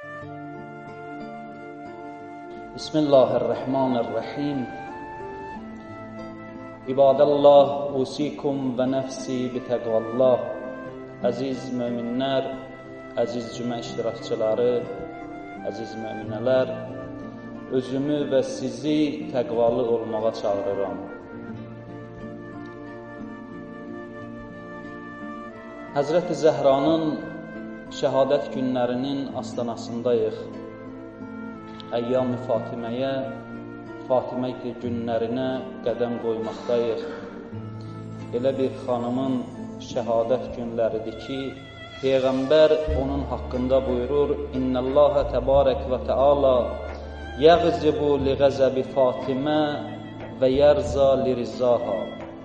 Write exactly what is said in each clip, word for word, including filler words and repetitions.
Bismillahirrahmanirrahim. İbadallah, usikum və nəfsi bitəqvallah. Əziz möminlər, əziz cümə iştirakçıları, əziz möminələr, özümü və sizi təqvalı olmağa çağırıram. Həzrəti Zəhranın şəhadət günlərinin astanasındayıq. Əyyam-ı Fatiməyə, Fatimə günlərinə qədəm qoymaqdayıq. Elə bir xanımın şəhadət günləridir ki, Peyğəmbər onun haqqında buyurur: İnnəlləhə təbarək və təala yəğzibu liğəzəbi Fatimə və yərza lirizaha.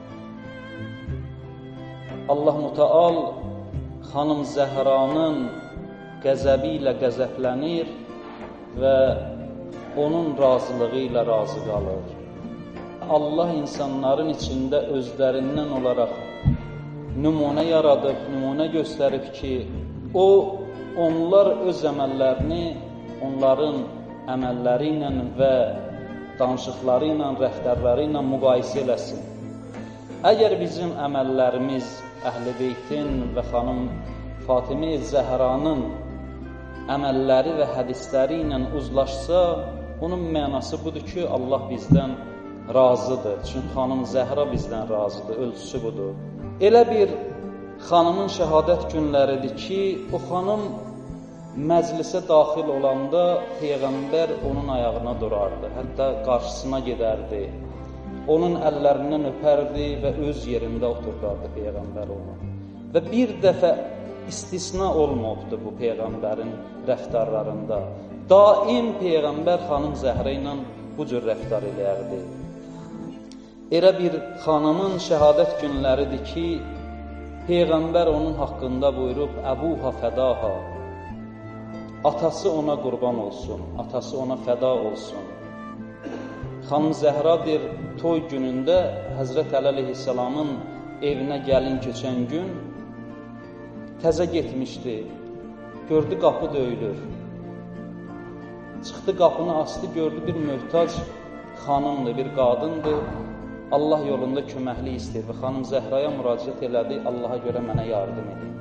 Allah Mütəal xanım Zəhranın qəzəbi ilə qəzəblənir və onun razılığı ilə razı qalır. Allah insanların içində özlərindən olaraq nümunə yaradıb, nümunə göstərib ki, O, onlar öz əməllərini onların əməlləri ilə və danışıqları ilə, rəftarları ilə müqayisə eləsin. Əgər bizim əməllərimiz Əhl-i Beytin və xanım Fatimə Zəhranın əməlləri və hədisləri ilə uzlaşsa, onun mənası budur ki, Allah bizdən razıdır. Çünki xanım Zəhra bizdən razıdır, ölçüsü budur. Elə bir xanımın şəhadət günləridir ki, o xanım məclisə daxil olanda Peyğəmbər onun ayağına durardı, hətta qarşısına gedərdi, onun əllərindən öpərdi və öz yerində oturdardı Peyğəmbər onu. Və bir dəfə istisna olmabdı bu Peyğəmbərin rəftarlarında. Daim Peyğəmbər xanım Zəhra ilə bu cür rəftar edərdi. Elə bir xanımın şəhadət günləridir ki, Peyğəmbər onun haqqında buyurub, Əbuha fədaha, atası ona qurban olsun, atası ona fəda olsun. Xanım Zəhra bir toy günündə Həzrət Əli əleyhissalamın evinə gəlin keçən gün təzə getmişdi, gördü qapı döyülür. Çıxdı qapını açdı, gördü bir möhtac xanımdır, bir qadındır, Allah yolunda köməklik istəyir və xanım Zəhraya müraciət elədi, Allaha görə mənə yardım edin.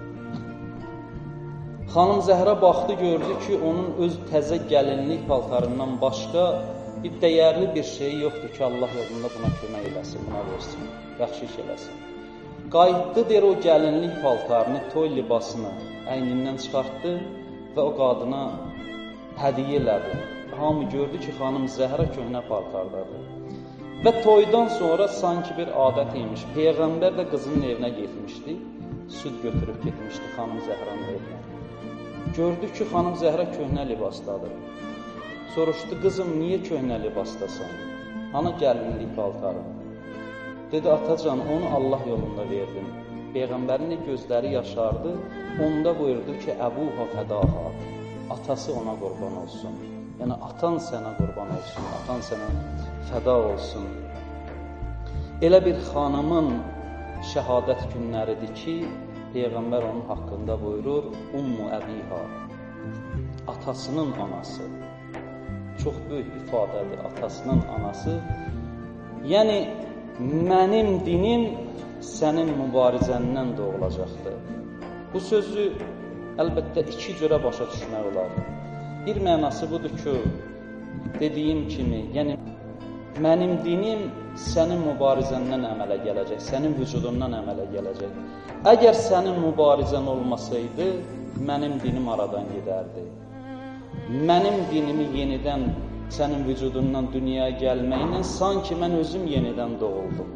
Xanım Zəhra baxdı, gördü ki, onun öz təzə gəlinlik paltarından başqa bir dəyərli bir şey yoxdur ki, Allah yolunda buna kömək eləsin, buna versin, yaxşı iş eləsin. Qayıtdı, deyir, o gəlinlik paltarını, toy libasını əynindən çıxartdı və o qadına hədiyə elədi. Hamı gördü ki, xanım Zəhra köhnə paltardadır. Və toydan sonra sanki bir adət imiş. Peyğəmbər də qızının evinə getmişdi, süd götürüb getmişdi xanım Zəhranın evinə. Gördü ki, xanım Zəhra köhnə libasdadır. Soruşdu, qızım, niyə köhnə libasdasan? Ana gəlinlik paltarı? Dedi, atacan, onu Allah yolunda verdim. Peyğəmbərin gözləri yaşardı, onda buyurdu ki, Əbuha fədaha, atası ona qurban olsun. Yəni, atan sənə qurban olsun, atan sənə fəda olsun. Elə bir xanımın şəhadət günləridir ki, Peyğəmbər onun haqqında buyurur, Ummu Əbiha, atasının anası. Çox böyük ifadədir, atasının anası. Yəni, mənim dinim sənin mübarizəndən doğulacaqdır. Bu sözü əlbəttə iki cürə başa düşmək olar. Bir mənası budur ki, dediyim kimi, yəni mənim dinim sənin mübarizəndən əmələ gələcək, sənin vücudundan əmələ gələcək. Əgər sənin mübarizən olmasaydı, mənim dinim aradan gedərdi. Mənim dinimi yenidən sənin vücudundan dünyaya gəlməklə sanki mən özüm yenidən doğuldum.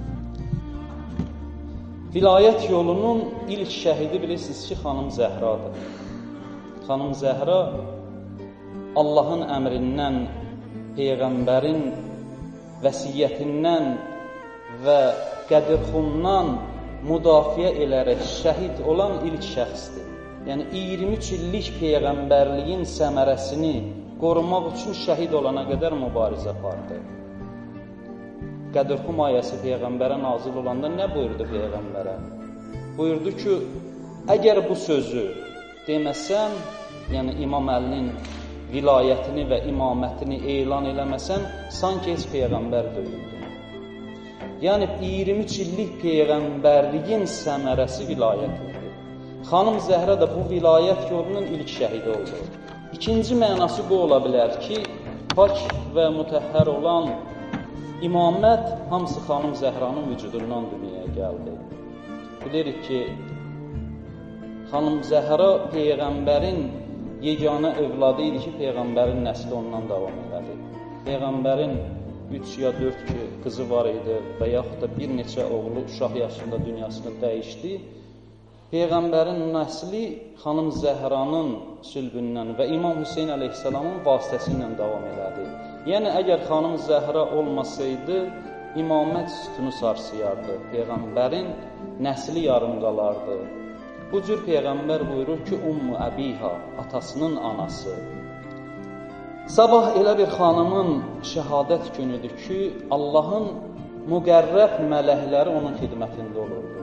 Vilayət yolunun ilk şəhidi bilirsiniz ki, xanım Zəhradır. Xanım Zəhra Allahın əmrindən, Peyğəmbərin vəsiyyətindən və qədirxundan müdafiə elərək şəhid olan ilk şəxsdir. Yəni, iyirmi üç illik Peyğəmbərliyin səmərəsini qorumaq üçün şəhid olana qədər mübarizə apardı. Qədirxum ayəsi Peyğəmbərə nazil olanda nə buyurdu Peyğəmbərə? Buyurdu ki, əgər bu sözü deməsən, yəni İmam Əlinin vilayətini və imamətini elan eləməsən, sanki heç Peyğəmbər deyildin. Yəni, iyirmi üç illik Peyğəmbərliyin səmərəsi vilayət idi. Xanım Zəhra da bu vilayət yolunun ilk şəhidi oldu. İkinci mənası bu ola bilər ki, pak və mütəhhər olan imamət hamısı xanım Zəhranın vücudundan dünyaya gəldi. Bilirik ki, xanım Zəhra Peyğəmbərin yeganə övladı idi ki, Peyğəmbərin nəsli ondan davam elədi. Peyğəmbərin üç ya dörd ki, qızı var idi və yaxud da bir neçə oğlu uşaq yaşında dünyasını dəyişdi. Peyğəmbərin nəsli xanım Zəhranın sülbündən və İmam Hüseyin əleyhissalamın vasitəsilə davam elədi. Yəni, əgər xanım Zəhra olmasaydı, imamət sütunu sarsıyardı. Peyğəmbərin nəsli yarım qalardı. Bu cür Peyğəmbər buyurur ki, Ummu Əbiha, atasının anası. Sabah elə bir xanımın şəhadət günüdür ki, Allahın müqərrəb mələkləri onun xidmətində olurdu.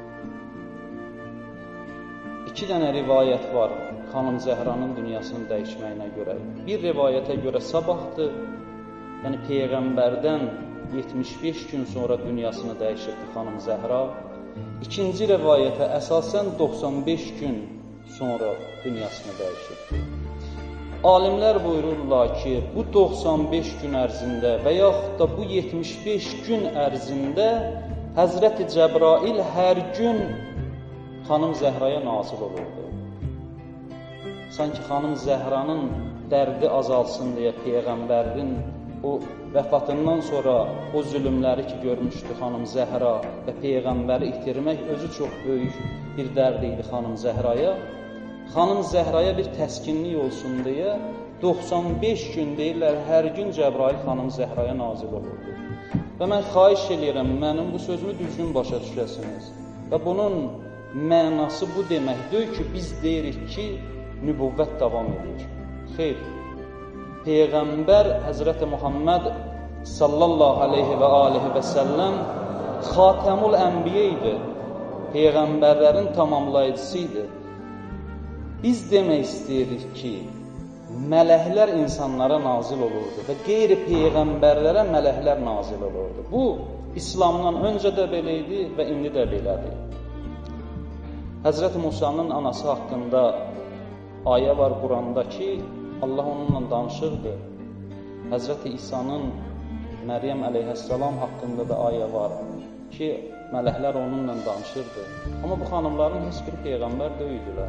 İki dənə rivayət var xanım Zəhranın dünyasını dəyişməyinə görə. Bir rivayətə görə sabahdır, yəni Peyğəmbərdən yetmiş beş gün sonra dünyasını dəyişirdi xanım Zəhra. İkinci rivayətə əsasən doxsan beş gün sonra dünyasını dəyişirdi. Alimlər buyururlar ki, bu doxsan beş gün ərzində və yaxud da bu yetmiş beş gün ərzində Həzrəti Cəbrail hər gün xanım Zəhraya nazil olurdu. Sanki xanım Zəhranın dərdi azalsın deyə Peyğəmbərin o vəfatından sonra o zülümləri ki görmüşdü xanım Zəhra və Peyğəmbəri itirmək özü çox böyük bir dərd idi xanım Zəhraya. Xanım Zəhraya bir təskinlik olsun deyə doxsan beş gün deyirlər, hər gün Cəbrail xanım Zəhraya nazil olurdu. Və mən xahiş edirəm, mənim bu sözümü düzgün başa düşəsiniz. Və bunun mənası bu deməkdir ki, biz deyirik ki, nübüvvət davam edir. Xeyr, Peyğəmbər Həzrəti Muhammed sallallahu aleyhi və aleyhi və səlləm Xatəmul Ənbiyə idi, Peyğəmbərlərin tamamlayıcısı idi. Biz demək istəyirik ki, mələklər insanlara nazil olurdu və qeyri-peyğəmbərlərə mələklər nazil olurdu. Bu, İslamdan öncə də belə idi və indi də belədir. Həzrəti Musanın anası haqqında ayə var Quranda ki, Allah onunla danışırdı. Həzrəti İsa'nın Məryəm əleyhissalam haqqında da ayə var ki, mələklər onunla danışırdı. Amma bu xanımların heç bir peyğəmbər deyildilər.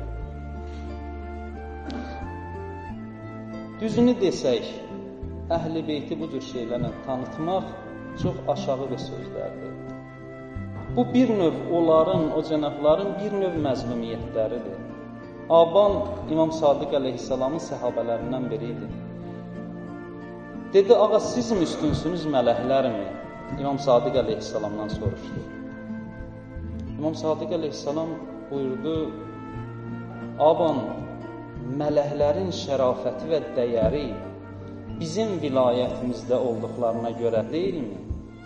Düzünü desək, əhl-i beyti bu cür şeylərlə tanıtmaq çox aşağı bir sözlərdir. Bu bir növ onların, o cənabların bir növ məzlumiyyətləridir. Aban İmam Sadiq əleyhissalamın səhabələrindən biri idi. Dedi, ağa siz mi üstünsünüz mələklərmi? İmam Sadiq əleyhissalamdan soruşdu. İmam Sadiq əleyhissalam buyurdu, aban, mələklərin şərafəti və dəyəri bizim vilayətimizdə olduqlarına görə deyilmi?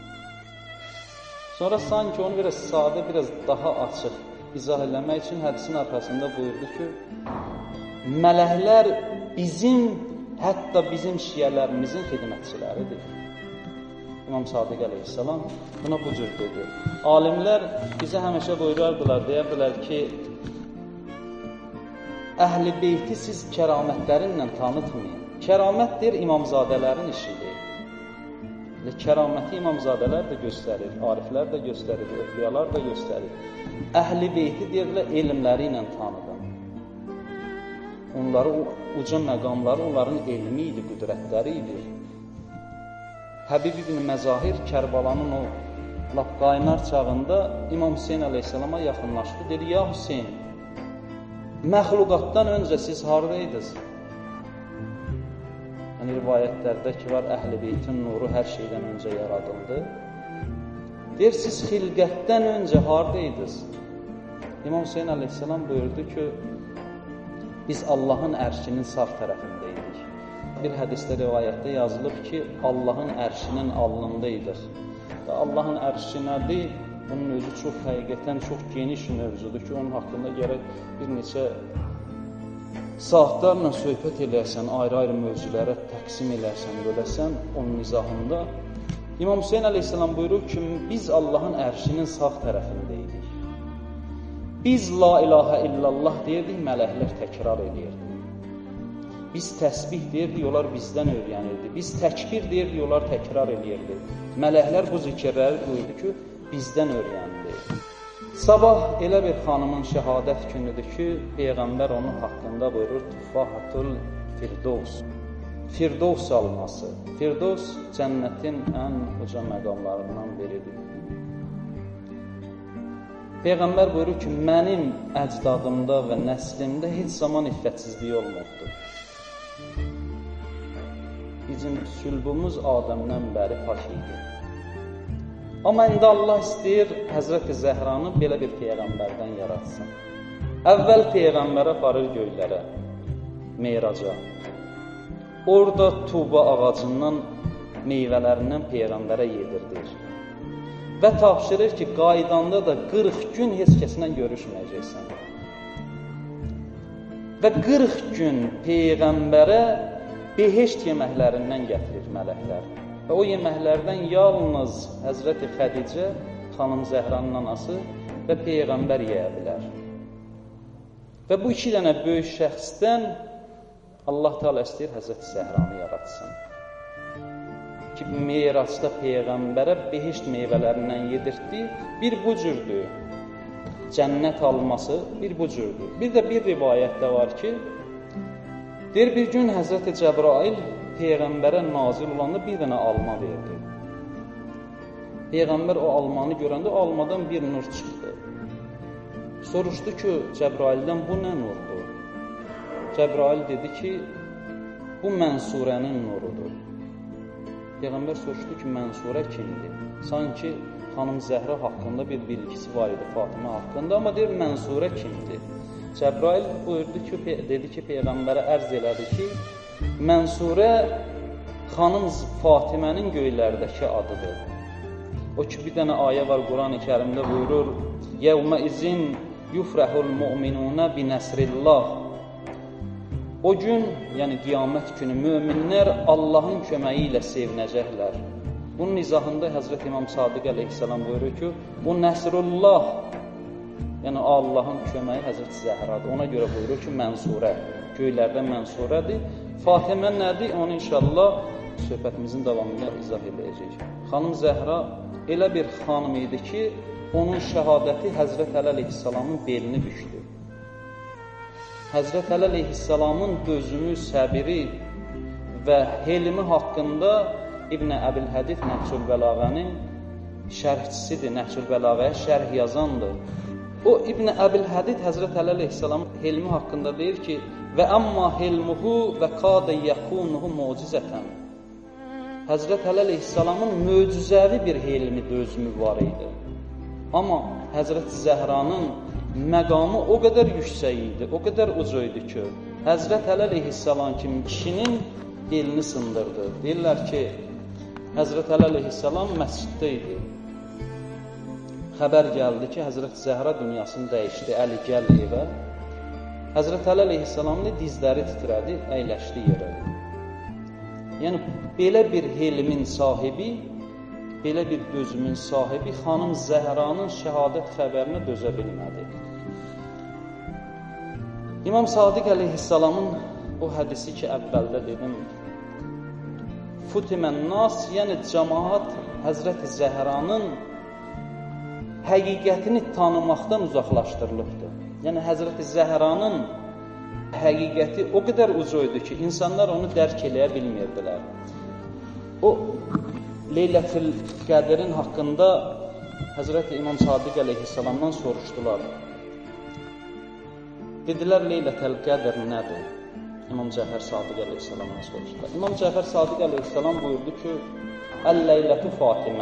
Sonra sanki onu biraz sadə, biraz daha açıq izah eləmək üçün hədisin arxasında buyurdu ki, mələklər bizim, hətta bizim şiyələrimizin xidmətçiləridir. İmam Sadiq əleyhissalam buna bu cür dedi. Alimlər bizə həmişə buyurardılar, deyərdilər ki, əhl-i beyti siz kəramətlərinlə tanıtmayın. Kəramət deyir, imamzadələrin işidir. Kəraməti imamzadələr də göstərir, ariflər də göstərir, öfriyalar da göstərir. Əhl-i beyti deyirlər, elmləri ilə tanıdım. Onları, uca məqamları onların elmi idi, qüdrətləri idi. Həbib ibn Məzahir Kərbalanın o lap qaynar çağında İmam Hüseyin əleyhissalama yaxınlaşdı. Dedi, ya Hüseyin, məxluqatdan öncə siz haradaydınız? Yəni, rivayətlərdə ki var, əhl-i beytin nuru hər şeydən öncə yaradıldı. Deyir, siz xilqətdən öncə haradaydınız? İmam Hüseyin əleyhissalam buyurdu ki, biz Allahın ərşinin sağ tərəfindəydik. Bir hədisdə rivayətdə yazılıb ki, Allahın ərşinin alnındaydıq. Və Allahın ərşi nədir? Bunun özü çox həqiqətən, çox geniş mövzudur ki, onun haqqında gərək bir neçə saatlarla söhbət eləyərsən, ayrı-ayrı mövzulara təqsim eləyərsən, böləsən onun izahında. İmam Hüseyin əleyhissalam buyurur ki, biz Allahın ərşinin sağ tərəfindəydik. Biz la ilahə illallah deyirdik, mələklər təkrar edirdi. Biz təsbih deyirdik, onlar bizdən öyrənirdi. Biz təkbir deyirdik, onlar təkrar edirdi. Mələklər bu zikirləri duyurdu ki, bizdən öyrəndi. Sabah elə bir xanımın şəhadət günüdür ki, Peyğəmbər onun haqqında buyurur, Tufahatul Firdovs. Firdovs alması. Firdovs cənnətin ən uca məqamlarından biridir. Peyğəmbər buyurur ki, mənim əcdadımda və nəslimdə heç zaman iffətsizlik olmaqdır. Bizim sülbümüz Adəmdən bəri pak idi. Amma indi Allah istəyir Həzrəti Zəhranı belə bir Peyğəmbərdən yaratsın. Əvvəl Peyğəmbərə aparır göylərə, Meyraca. Orada tuba ağacından, meyvələrindən Peyğəmbərə yedirdir. Və tapşırır ki, qaydanda da qırx gün heç kəslə görüşməyəcəksən. Və qırx gün Peyğəmbərə behişt yeməklərindən gətirir mələklər. Və o yeməklərdən yalnız Həzrəti Xədicə, xanım Zəhranın anası və Peyğəmbər yeyə bilər. Və bu iki dənə böyük şəxsdən Allah Teala istəyir Həzrəti Zəhranı yaratsın. Ki, Meyraçda Peyğəmbərə behişt meyvələrindən yedirtdi, bir bu cürdür. Cənnət alması bir bu cürdür. Bir də bir rivayətdə var ki, deyir, bir gün Həzrəti Cəbrail Peyğəmbərə nazil olanda bir dənə alma verdi. Peyğəmbər o almanı görəndə o almadan bir nur çıxdı. Soruşdu ki, Cəbraildən bu nə nurdur? Cəbrail dedi ki, bu Mənsurənin nurudur. Peyğəmbər soruşdu ki, Mənsurə kimdir? Sanki xanım Zəhra haqqında bir bilgisi var idi, Fatimə haqqında, amma deyir, Mənsurə kimdir? Cəbrail buyurdu ki, dedi ki, Peyğəmbərə ərz elədi ki, Mənsurə xanım Fatimənin göylərdəki adıdır. O ki, bir dənə ayə var Quran-ı Kərimdə buyurur, Yevmə izin yufrəhul mu'minunə binəsrillah. O gün, yəni qiyamət günü, möminlər Allahın köməyi ilə sevinəcəklər. Bunun izahında Həzrət İmam Sadiq əleyhissalam buyurur ki, bu Nəsrullah, yəni Allahın köməyi Həzrət Zəhradır. Ona görə buyurur ki, Mənsurə, göylərdə Mənsurədir. Fatimə nədir? Onu inşallah söhbətimizin davamında izah edəcəyik. Xanım Zəhra elə bir xanım idi ki, onun şəhadəti Həzrət Əli əleyhissalamın belini bükdü. Həzrət Əli əleyhissalamın dözümü, səbiri və helmi haqqında İbn Əbilhədid Nəhcül Bəlağənin şərhçisidir, Nəhcül Bəlağəyə şərh yazandır. O İbn Əbilhədid Həzrət Əli əleyhissalam helmi haqqında deyir ki, və əmma helmuhu və qadə yəkunuhu mucizətən. Həzrət Əli əleyhissalamın möcüzəvi bir helmi, dözümü var idi. Amma Həzrət Zəhranın məqamı o qədər yüksək idi, o qədər uca idi ki, Həzrət Əli əleyhissalam kimi kişinin belini sındırdı. Deyirlər ki, Həzrət Əli əleyhissalam məsciddə idi. Xəbər gəldi ki, Həzrət Zəhra dünyasını dəyişdi, Əli gəl evə. Həzrət Əli əleyhissalamın dizləri titrədi, əyləşdi yerə. Yəni, belə bir helmin sahibi, belə bir dözümün sahibi xanım Zəhranın şəhadət xəbərinə dözə bilmədi. İmam Sadiq əleyhissalamın o hədisi ki, əvvəldə dedim, Futimən nas, yəni cəmaat Həzrət Zəhranın həqiqətini tanımaqdan uzaqlaşdırılıbdır. Yəni, Həzrət Zəhranın həqiqəti o qədər uca idi ki, insanlar onu dərk eləyə bilmirdilər. O, Leylətül Qədrin haqqında Həzrət İmam Sadiq əleyhissalamdan soruşdular. Dedilər, Leylətül Qədr nədir? İmam Cəfər Sadiq əleyhissalamdan soruşdular. İmam Cəfər Sadiq əleyhissalam buyurdu ki, Əl-Leylətü Fatimə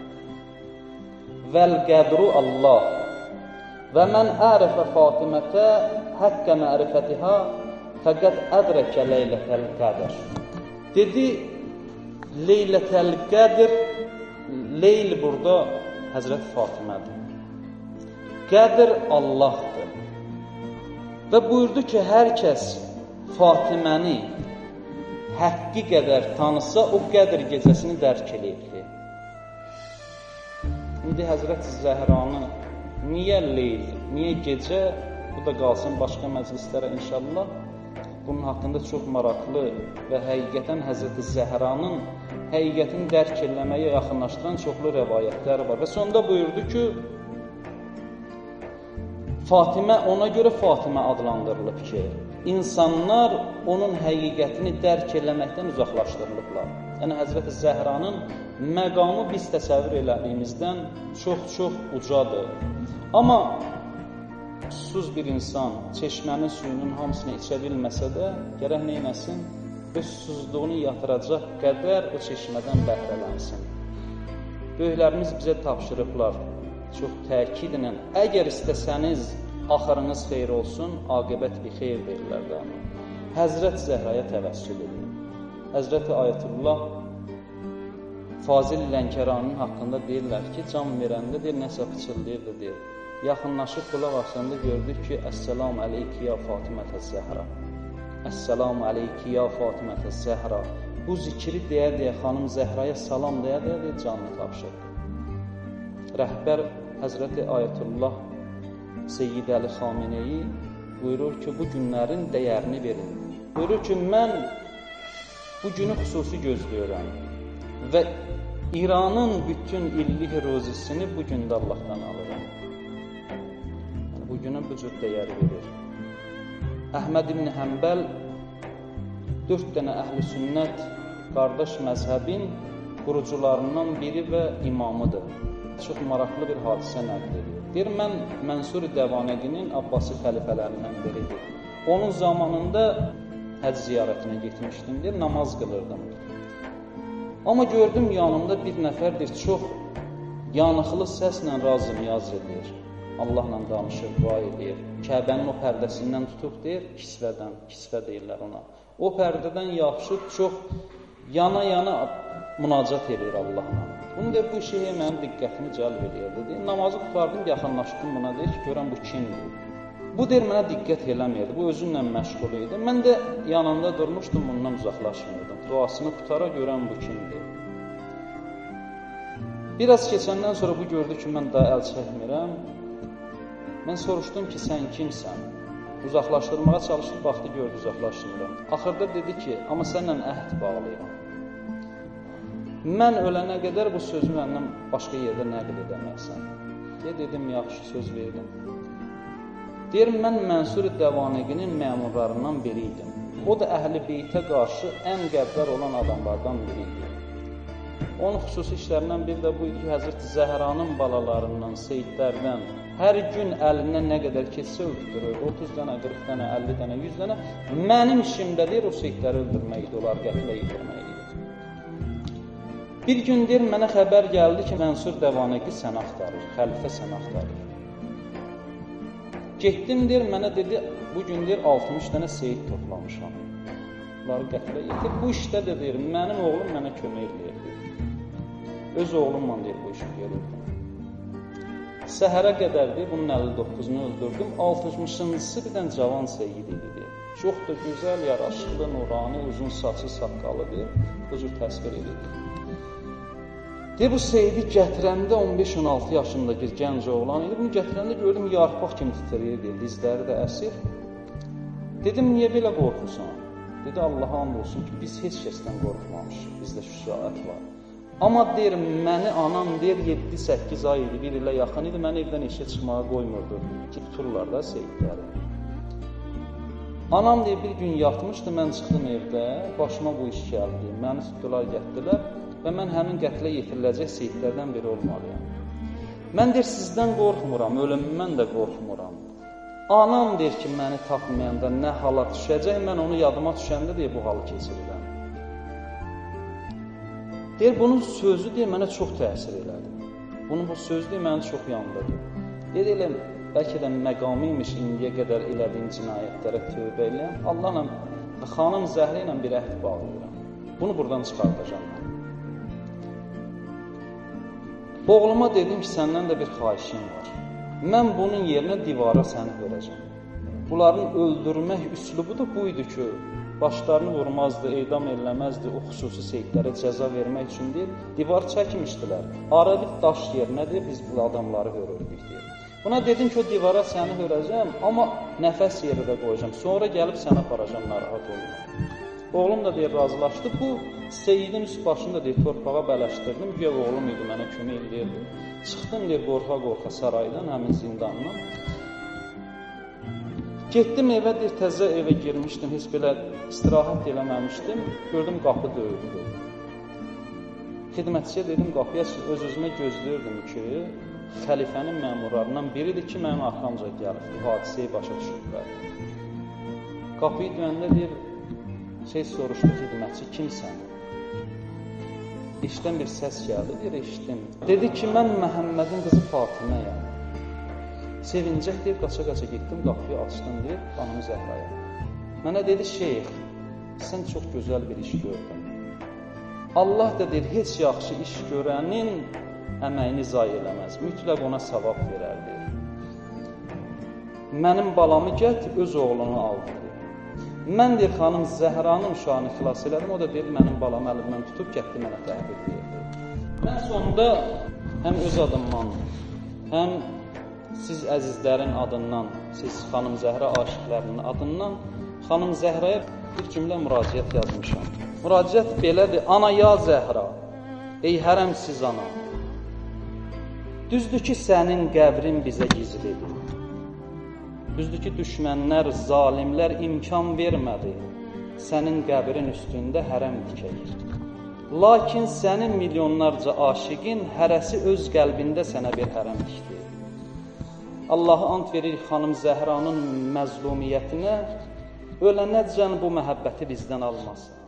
Vəl-Qədru Allah və mən ərifə Fatimətə həqqə mərifətihə fəqət ədrəkə Leylətəl Qədr. Dedi, Leylətəl Qədr, Leyl burada Həzrət Fatimədir. Qədr Allahdır. Və buyurdu ki, hər kəs Fatiməni həqqi qədər tanısa, o qədr gecəsini dərk eləyirdi. İndi Həzrət Zəhranı niyə leyl, niyə gecə, bu da qalsın başqa məclislərə inşallah. Bunun haqqında çox maraqlı və həqiqətən Həzrət Zəhranın həqiqətini dərk eləməyə yaxınlaşdıran çoxlu rəvayətlər var. Və sonunda buyurdu ki, Fatimə, ona görə Fatimə adlandırılıb ki, insanlar onun həqiqətini dərk eləməkdən uzaqlaşdırılıblar. Yəni, Həzrət Zəhranın məqamı biz təsəvvür elədiyimizdən çox-çox ucadır. Amma susuz bir insan çeşmənin suyunun hamısını içə bilməsə də, gərək neynəsin? Öz susuzluğunu yatıracaq qədər o çeşmədən bəhrələnsin. Böyüklərimiz bizə tapşırıblar, çox təkidlə, əgər istəsəniz axırınız xeyr olsun, aqibət bir xeyr verirlər də. Həzrət Zəhraya təvəssül edin. Həzrət Ayətullah Fazil Lənkəranın haqqında deyirlər ki, can verəndə deyir, nəsə pıçıldayırdı deyir. Yaxınlaşıb qulaq asanda gördük ki, Əssəlamu aleyki ya Fatimətə Zəhra. Əssəlamu aleyki ya Fatimətə Zəhra. Bu zikri deyə-deyə xanım Zəhraya salam deyə-deyə canını tapşırdı. Rəhbər Həzrəti Ayətullah Seyyid Əli Xameneyi buyurur ki, bu günlərin dəyərini verin. Buyurur ki, mən bu günü xüsusi gözləyirəm və İranın bütün illik rozisini bu gündə Allahdan alıram. Yəni, bu günün bu cür dəyəri verir. Əhməd ibn Həmbəl dörd dənə əhl-i sünnət qardaş məzhəbin qurucularından biri və imamıdır. Çox maraqlı bir hadisə nəql edir. Deyir, mən Mənsur Dəvanəqinin Abbasi xəlifələrindən biridir. Onun zamanında həc ziyarətinə getmişdim, deyir, namaz qılırdım. Amma gördüm yanımda bir nəfərdir, çox yanıqlı səslə razı niyaz edir. Allahla danışır, dua edir. Kəbənin o pərdəsindən tutub, deyir, kisvədən, kisvə deyirlər ona. O pərdədən yapışıb çox yana-yana münacat edir Allahla. Bunu deyir, bu şeyə mənim diqqətimi cəlb edirdi. Deyir, namazı tutardım, yaxınlaşdım buna, deyir ki, görən bu kimdir? Bu deyir, mənə diqqət eləmirdi, bu özünlə məşğul idi. Mən də yanında durmuşdum, bundan uzaqlaşmıyordum. Duasını tutara görən bu kimdir? Biraz keçəndən sonra bu gördü ki, mən daha əl çəkmirəm. Mən soruşdum ki, sən kimsən? Uzaqlaşdırmağa çalışdı, baxdı, gördü, uzaqlaşmıram. Axırda dedi ki, amma sənlə əhd bağlayıram. Mən ölənə qədər bu sözü məndən başqa yerdə nəql edəməksən. Deyə dedim, yaxşı söz verdim. Deyir, mən Mənsur Dəvanəqinin məmurlarından biriydim. O da Əhl-i Beytə qarşı ən qəddar olan adamlardan biriydi. Onun xüsusi işlərindən biri də bu idi ki, Həzrət Zəhranın balalarından, seyidlərdən hər gün əlinə nə qədər keçsə öldürür, otuz dənə, qırx dənə, əlli dənə, yüz dənə. Mənim işimdə deyir, o seyidləri öldürməkdir, onlar qətlə yetirməkdir. Bir gün deyir, mənə xəbər gəldi ki, Mənsur Dəvanəqi sən axtarır, xəlifə sən axtarır. Getdim, deyir, mənə dedi, bu gün deyir, altmış dənə seyid toplamışam. Bunları qətlə yetir. Bu işdə də deyir, mənim oğlum mənə kömək edir. Öz oğlumla deyir, bu işi görürdüm. Səhərə qədər deyir, bunun əlli doqquzunu öldürdüm. altmışıncısı bir dən cavan seyid idi deyir. Çox da gözəl, yaraşıqlı, nurani, uzun saçı, saqqalı deyir. Bu cür təsvir edir. Deyir, bu seyidi gətirəndə on beş on altı yaşındakı gənc oğlan idi. Bunu gətirəndə gördüm, yarpaq kimi titrəyir, deyir, dizləri də əsir. Dedim, niyə belə qorxursan? Dedi, Allaha and olsun ki, biz heç kəsdən qorxmamışıq, bizdə şücaət var. Amma deyir, məni anam deyir, yeddi səkkiz ay idi, bir ilə yaxın idi, məni evdən işə çıxmağa qoymurdu ki, tuturlar da seyidləri. Anam deyir, bir gün yatmışdı, mən çıxdım evdə, başıma bu iş gəldi, məni tutdular, gətdilər və mən həmin qətlə yetiriləcək seyidlərdən biri olmalıyam. Mən deyir, sizdən qorxmuram, ölümümdən də qorxmuram. Anam deyir ki, məni tapmayanda nə hala düşəcək, mən onu yadıma düşəndə deyir, bu halı keçirirəm. Deyir, bunun sözü deyir, mənə çox təsir elədi. Bunun bu sözü deyir, mənə çox yandırdı. Deyir, elə, bəlkə də məqamı imiş, indiyə qədər elədiyim cinayətlərə tövbə eləyəm. Allahla, xanım Zəhri ilə bir əhd bağlayıram. Bunu buradan çıxardacam mən. Oğluma dedim ki, səndən də bir xahişim var. Mən bunun yerinə divara səni verəcəm. bunların öldürmək üslubu da buydu ki, başlarını vurmazdı, edam eləməzdi, o xüsusi seyidlərə cəza vermək üçün deyir, divar çəkmişdilər. Ara bir daş yerinə deyir, biz bu adamları hörürdük deyir. Buna dedim ki, o divara səni hörəcəm, amma nəfəs yeri də qoyacam, sonra gəlib səni aparacam, narahat olma. Oğlum da deyir, razılaşdı. Bu seyidin üst başını da deyir, torpağa bələşdirdim, güya oğlum idi, mənə kömək edirdi. Çıxdım deyir, qorxa-qorxa saraydan, həmin zindandan. Getdim evə, deyir, təzə evə girmişdim, heç belə istirahət eləməmişdim, gördüm qapı döyüldü. Xidmətçiyə dedim, qapıya öz-özümə gözləyirdim ki, xəlifənin məmurlarından biridir ki, mənim arxamca gəlib, bu hadisəyi başa düşüblər. Qapıyı döyəndə deyir, şey soruşdu xidmətçi, kimsən? İşdən bir səs gəldi, deyir, eşitdim. Dedi ki, mən Məhəmmədin qızı Fatiməyəm. Sevincək deyir, qaça-qaça getdim, qapıyı açdım deyir, xanım Zəhraya. Mənə dedi, şeyx, sən çox gözəl bir iş gördün. Allah da deyir, heç yaxşı iş görənin əməyini zay eləməz, mütləq ona savab verər deyir. Mənim balamı gət, öz oğlunu aldı deyir. Mən deyir, xanım Zəhranın uşağını xilas elədim, o da deyir, mənim balamı əlimdən tutub gətdi, mənə təhvil verdi. Mən sonunda həm öz adımdan, həm siz əzizlərin adından, siz xanım Zəhra aşiqlərinin adından xanım Zəhraya bir cümlə müraciət yazmışam. Müraciət belədir, ana ya Zəhra, ey hərəmsiz ana, düzdür ki, sənin qəbrin bizə gizlidir. Düzdür ki, düşmənlər, zalimlər imkan vermədi, sənin qəbrin üstündə hərəm dikək. Lakin sənin milyonlarca aşiqin hərəsi öz qəlbində sənə bir hərəm dikdi. Allah'a ant verir xanım Zəhranın məzlumiyyətinə, ölənəcən bu məhəbbəti bizdən almasın.